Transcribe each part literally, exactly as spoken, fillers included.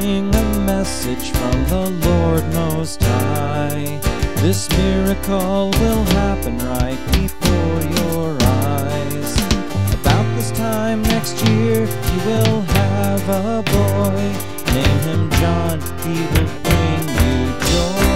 bring a message from the Lord Most High. This miracle will happen right before your eyes. About this time next year, you will have a boy. Name him John, he will bring you joy.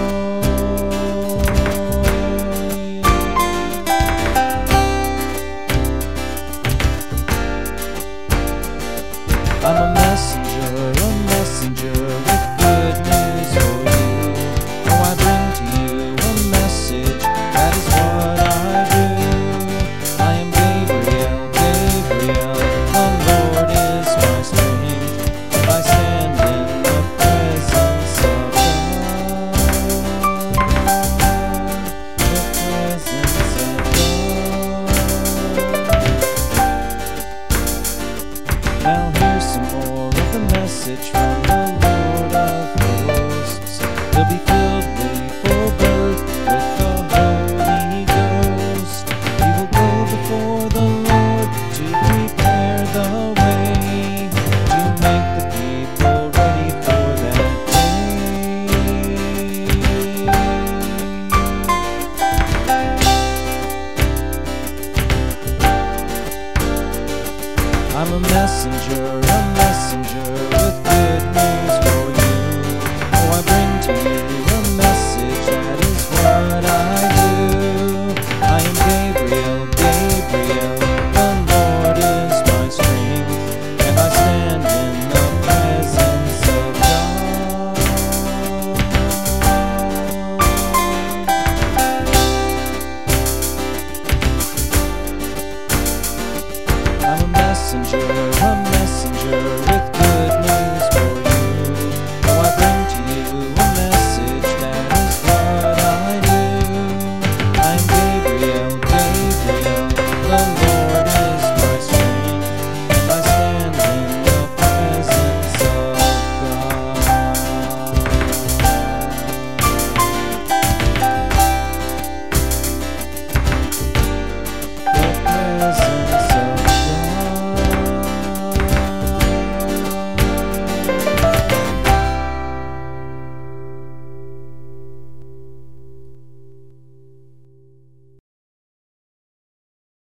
I'm a messenger, a messenger with good news for you. Oh, I bring to you a message, that is what I do. I am Gabriel, Gabriel, the Lord is my strength. If I stand in the presence of God, the presence of God. Now here's some more of the message from the